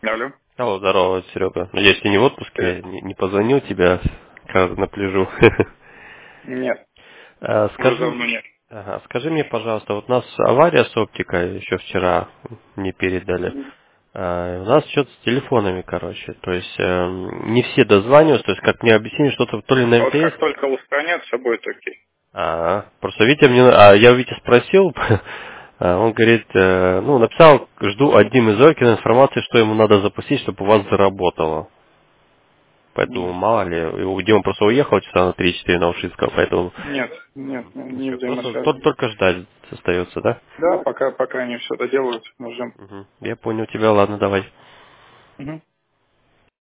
Алло. Алло, здорово, Серега. Надеюсь, ты не в отпуске, Привет. я не позвонил тебя, как на пляжу. Нет, уже Скажи, давно нет. ага, скажи мне, пожалуйста, вот у нас авария с оптикой еще вчера мне передали. Мгм. У нас что-то с телефонами, короче. То есть не все дозваниваются, то есть как мне объяснили, что-то то ли на Вот МТС. как только устранят, все будет окей. Просто Витя мне, я у Вити спросил, он говорит, ну, написал, жду одним из Оркина информации, что ему надо запустить, чтобы у вас заработало. Поэтому Мгм. мало ли, Дима просто уехал часа на 3-4 на Ушинского, поэтому Нет, нет, не ничего, просто взаимосвязано. только ждать остается, да? Да, пока они все доделают, можем. Мгм. Я понял тебя, ладно, давай. Мгм.